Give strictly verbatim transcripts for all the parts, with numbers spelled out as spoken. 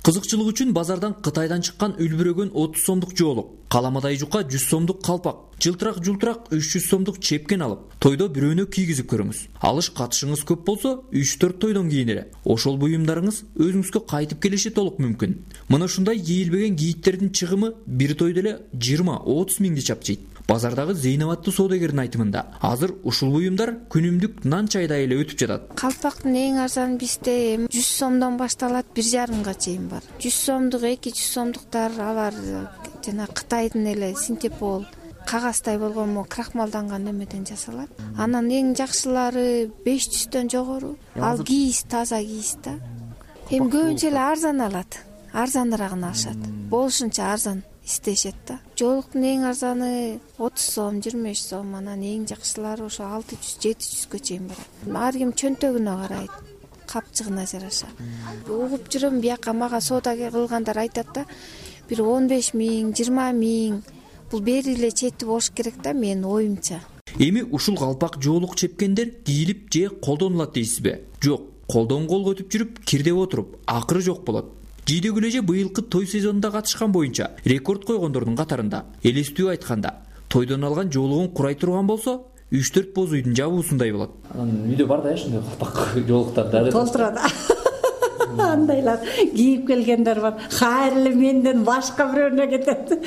Кызыкчылык үчүн базардан Кытайдан чыккан үлбүрөгөн отуз сомдук жоолук, каламадай жука жүз сомдук калпак, жылтырак жултурак үч жүз сомдук чепкен алып, тойдо бирөөнө кийгизип көрүңүз. Алыш катышыңыз көп болсо, үч төрт тойдон кийин эле ошол буюмдарыңыз өзүңүзгө кайтып келиши толук мүмкүн. Мына ушундай кийилбеген кийиттердин чыгымы бир тойдо эле жыйырма отуз миңди чапчыйт. Базардагы Зейнабаттуу соодагердин айтымында, азыр ушул буюмдар күнүмдүк нан чайдай эле өтүп жатат. Калпактын эң арзаны бизде жүз сомдон башталат, бир жарымга чейин бар. жүз сомдук, эки жүз сомдуктар алар жана Кытайдын эле синтепол кагаздай болгон мо крахмалданган немеден жасалат. Анан эң жакшылары беш жүздөн жогору. Ал кийиз, таза кийиз да. Эми көбүнчө эле арзан алат. Арзаныраагын алышат. Болушунча арзан истешет да. Жоолуктун эң арзаны отуз сом, жыйырма беш сом, анан эң жакшылары ошо алты жүз, жети жүзгө чейин барат. Ар ким чөнтөгүнө карайт, капчыгына жараша. Угуп жүрөм, бияка мага соодагер кылгандар айтат да, бир он беш миң, жыйырма миң бул бери эле чети болуш керек да, менин оюмча. Эми ушул калпак жоолук чепкендер кийилип же колдонулат дейсизби? Жок, колдон колго өтүп жүрүп, кирдеп отуруп, акыры жок болот. Жийдек эле быйылкы той сезонунда катышкан боюнча рекорд койгондордун катарында. Элестүү айтканда, тойдон алган жоолугун курай турган болсо, үч төрт боз үйдүн жабуусундай болот. Анан үйдө бар да ушундай калпак жоолуктар толтурат. Андайлар кийип келгендер бар. Хайырлы менден башка бирөөнө кетет.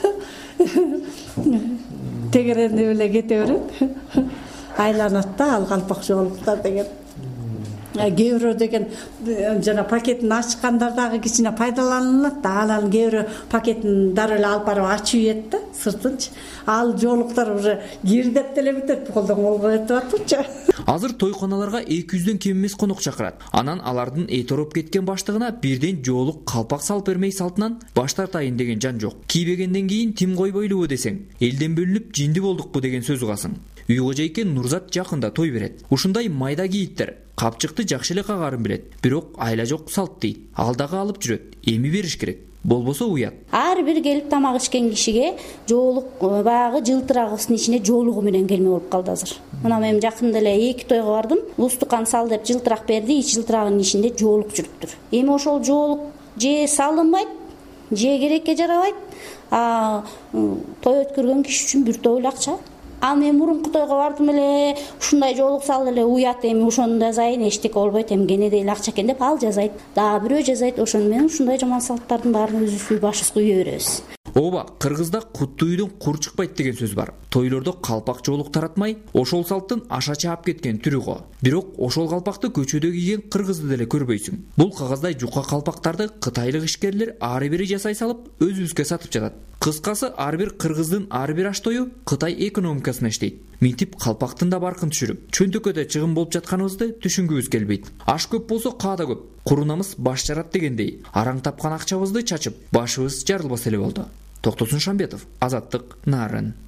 Тегеренди эле кете берет. Айланат да ал калпак жоолуктар деген. Кээ бирөө деген жана пакетин ачкандар дагы кичине пайдаланылат да. Анан кээ бирөө пакетин дароо эле алып барып ачып ийет да, сыртынчы. Ал жоолуктар уже кирдеп деле бүтөт, колдон колго өтүп атпычы. Азыр тойконаларга эки жүздөн кем эмес конок чакырат. Анан алардын этороп кеткен баштыгына бирден жоолук калпак салып бермей салтынан баш тартайын деген жан жок. Кийбегенден кийин тим койбойлубу десең, элден бөлүнүп жинди болдукпу деген сөз угасың. Үй кожойке Нурзат жакында той берет. Ушундай майда кийиттер капчыкты жакшы эле кагарын билет, бирок айла жок салт дейт. Ал дагы алып жүрөт. Эми бериш керек. Болбосо уят. Ар бир келип тамак ичкен кишиге жоолук баягы жылтырагыбыздын ичинде жоолугу менен келме болуп калды азыр. Мына мен жакында эле эки тойго бардым. Устукан сал деп жылтырак берди, ич жылтырагынын ичинде жоолук жүрүптүр. Эми ошол жоолук же салынбайт, же керекке жарабайт. А той өткөргөн киши үчүн бир той акча. Ал мен мурунку тойго бардым эле, ушундай жоолук салды эле, уят, эми ошону жазайын, эчтеке болбойт, эми кенедей эле акча экен деп ал жазайт. Дагы бирөө жазайт, ошону менен ушундай жаман салттардын баарын өзүбүз башыбызга үйө беребиз. Ооба, Кыргызда куттуу үйдөн кур чыкпайт деген сөз бар. Тойлордо калпак жоолук таратмай, ошол салттын аша чаап кеткен түрү го. Бирок ошол калпакты көчөдө кийген кыргызды деле көрбөйсүң. Бул кагаздай жука калпактарды кытайлык ишкерлер ары бери жасай салып, өзүбүзгө сатып жатат. Кыскасы, ар бир кыргыздын ар бир аштою Кытай экономикасына иштейт. Мынтип калпактын да баркын түшүрүп, чөнтөкөдө чыгым болуп жатканыбызды түшүнгүбүз келбейт. Аш көп болсо каада көп. Курунамыз баш жарат дегендей, араң тапкан акчабызды чачып, башыбыз жарылбаса эле болду. Токтосун Шамбетов, Азаттык, Нарын.